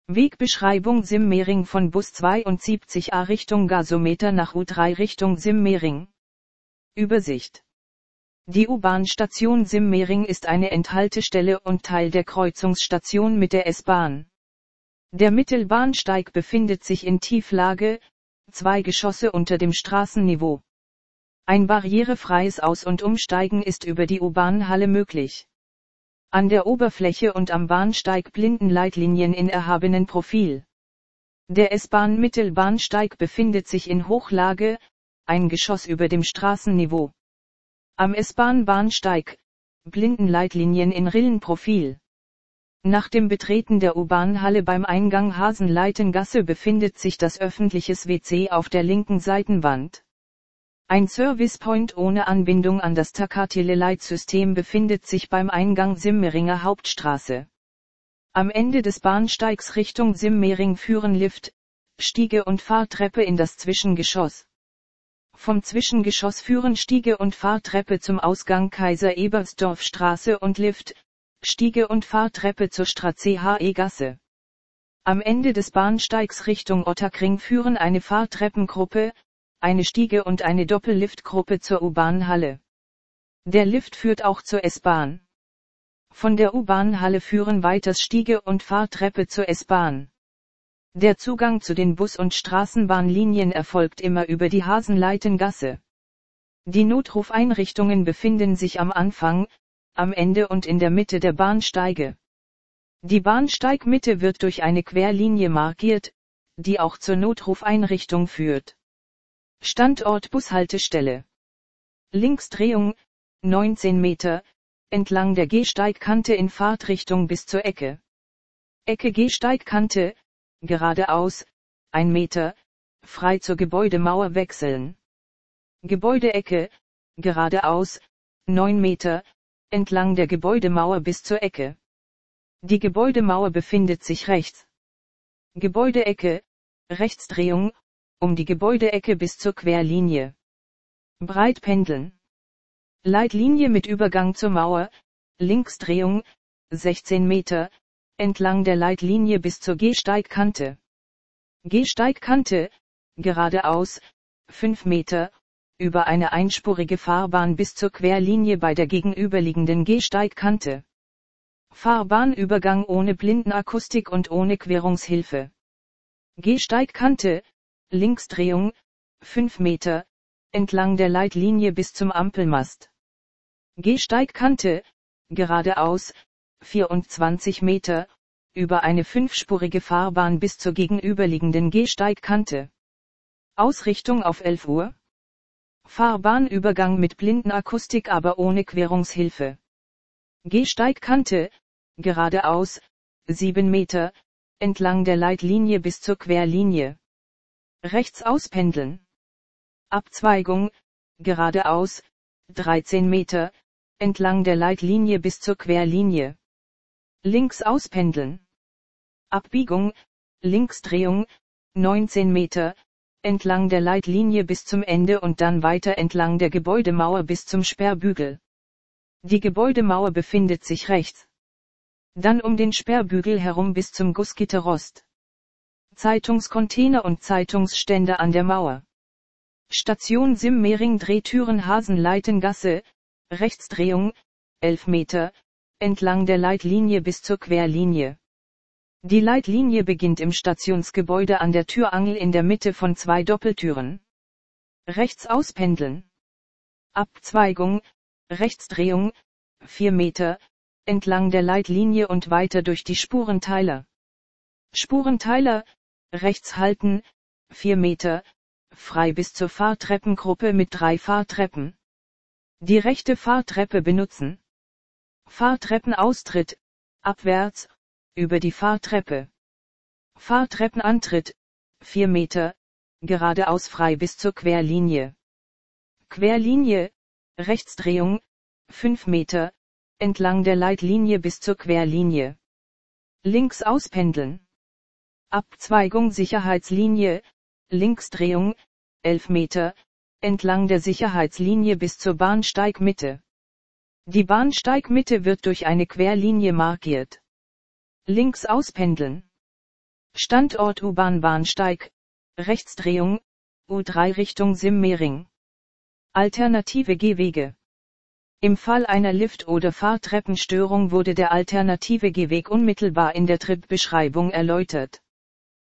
Wegbeschreibung Simmering von Bus 72a Richtung Gasometer nach U3 Richtung Simmering. Übersicht. Die U-Bahn-Station Simmering ist eine Endhaltestelle und Teil der Kreuzungsstation mit der S-Bahn. Der Mittelbahnsteig befindet sich in Tieflage, 2 Geschosse unter dem Straßenniveau. Ein barrierefreies Aus- und Umsteigen ist über die U-Bahn-Halle möglich. An der Oberfläche und am Bahnsteig Blindenleitlinien in erhabenen Profil. Der S-Bahn-Mittelbahnsteig befindet sich in Hochlage, ein Geschoss über dem Straßenniveau. Am S-Bahn-Bahnsteig, Blindenleitlinien in Rillenprofil. Nach dem Betreten der U-Bahn-Halle beim Eingang Hasenleitengasse befindet sich das öffentliches WC auf der linken Seitenwand. Ein Servicepoint ohne Anbindung an das Takatele-Leitsystem befindet sich beim Eingang Simmeringer Hauptstraße. Am Ende des Bahnsteigs Richtung Simmering führen Lift, Stiege und Fahrtreppe in das Zwischengeschoss. Vom Zwischengeschoss führen Stiege und Fahrtreppe zum Ausgang Kaiser-Ebersdorf-Straße und Lift, Stiege und Fahrtreppe zur Straße-HE-Gasse. Am Ende des Bahnsteigs Richtung Ottakring führen eine Fahrtreppengruppe, eine Stiege und eine Doppelliftgruppe zur U-Bahn-Halle. Der Lift führt auch zur S-Bahn. Von der U-Bahn-Halle führen weiters Stiege und Fahrtreppe zur S-Bahn. Der Zugang zu den Bus- und Straßenbahnlinien erfolgt immer über die Hasenleitengasse. Die Notrufeinrichtungen befinden sich am Anfang, am Ende und in der Mitte der Bahnsteige. Die Bahnsteigmitte wird durch eine Querlinie markiert, die auch zur Notrufeinrichtung führt. Standort Bushaltestelle. Linksdrehung, 19 Meter, entlang der Gehsteigkante in Fahrtrichtung bis zur Ecke. Ecke Gehsteigkante, geradeaus, 1 Meter, frei zur Gebäudemauer wechseln. Gebäudeecke, geradeaus, 9 Meter, entlang der Gebäudemauer bis zur Ecke. Die Gebäudemauer befindet sich rechts. Gebäudeecke, Rechtsdrehung, um die Gebäudeecke bis zur Querlinie. Breit pendeln. Leitlinie mit Übergang zur Mauer, Linksdrehung, 16 Meter, entlang der Leitlinie bis zur Gehsteigkante. Gehsteigkante, geradeaus, 5 Meter, über eine einspurige Fahrbahn bis zur Querlinie bei der gegenüberliegenden Gehsteigkante. Fahrbahnübergang ohne Blindenakustik und ohne Querungshilfe. Gehsteigkante, Linksdrehung, 5 Meter, entlang der Leitlinie bis zum Ampelmast. Gehsteigkante, geradeaus, 24 Meter, über eine 5-spurige Fahrbahn bis zur gegenüberliegenden Gehsteigkante. Ausrichtung auf 11 Uhr. Fahrbahnübergang mit Blindenakustik aber ohne Querungshilfe. Gehsteigkante, geradeaus, 7 Meter, entlang der Leitlinie bis zur Querlinie. Rechts auspendeln. Abzweigung, geradeaus, 13 Meter, entlang der Leitlinie bis zur Querlinie. Links auspendeln. Abbiegung, Linksdrehung, 19 Meter, entlang der Leitlinie bis zum Ende und dann weiter entlang der Gebäudemauer bis zum Sperrbügel. Die Gebäudemauer befindet sich rechts. Dann um den Sperrbügel herum bis zum Gussgitterrost. Zeitungscontainer und Zeitungsstände an der Mauer. Station Simmering Drehtüren Hasenleitengasse, Rechtsdrehung, 11 Meter, entlang der Leitlinie bis zur Querlinie. Die Leitlinie beginnt im Stationsgebäude an der Türangel in der Mitte von 2 Doppeltüren. Rechts auspendeln. Abzweigung, Rechtsdrehung, 4 Meter, entlang der Leitlinie und weiter durch die Spurenteiler. Spurenteiler, rechts halten, 4 Meter, frei bis zur Fahrtreppengruppe mit 3 Fahrtreppen. Die rechte Fahrtreppe benutzen. Fahrtreppenaustritt, abwärts, über die Fahrtreppe. Fahrtreppenantritt, 4 Meter, geradeaus frei bis zur Querlinie. Querlinie, Rechtsdrehung, 5 Meter, entlang der Leitlinie bis zur Querlinie. Links auspendeln. Abzweigung Sicherheitslinie, Linksdrehung, 11 Meter, entlang der Sicherheitslinie bis zur Bahnsteigmitte. Die Bahnsteigmitte wird durch eine Querlinie markiert. Links auspendeln. Standort U-Bahn-Bahnsteig, Rechtsdrehung, U3 Richtung Simmering. Alternative Gehwege. Im Fall einer Lift- oder Fahrtreppenstörung wurde der alternative Gehweg unmittelbar in der Trip-Beschreibung erläutert.